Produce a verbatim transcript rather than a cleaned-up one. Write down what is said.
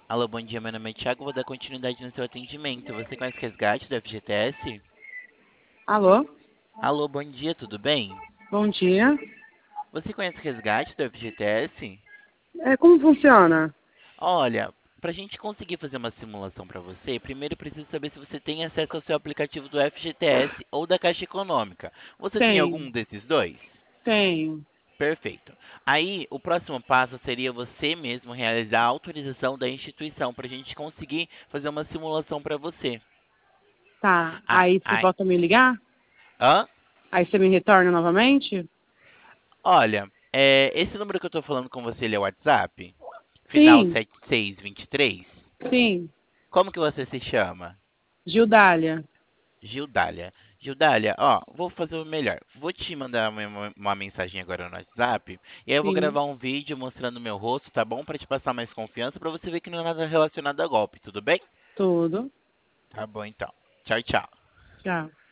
Alô, bom dia, meu nome é Thiago, vou dar continuidade no seu atendimento. Você conhece o resgate do F G T S? Alô? Alô, bom dia, tudo bem? Bom dia. Você conhece o resgate do F G T S? É, como funciona? Olha, para a gente conseguir fazer uma simulação para você, primeiro eu preciso saber se você tem acesso ao seu aplicativo do F G T S ou da Caixa Econômica. Você tem algum Tenho, desses dois? tenho. Perfeito. Aí, o próximo passo seria você mesmo realizar a autorização da instituição para a gente conseguir fazer uma simulação para você. Tá. Ah, Aí você ah, volta a me ligar? hã? Aí você me retorna novamente? Olha, é, esse número que eu tô falando com você, ele é o WhatsApp? Final Sim, setenta e seis vinte e três? sim. Como que você se chama? Gildália. Gildália. Gildália, ó, vou fazer o melhor. Vou te mandar uma, uma mensagem agora no WhatsApp e aí eu vou Sim, gravar um vídeo mostrando meu rosto, tá bom? Pra te passar mais confiança, pra você ver que não é nada relacionado a golpe, tudo bem? tudo. Tá bom então. Tchau, tchau. Tchau.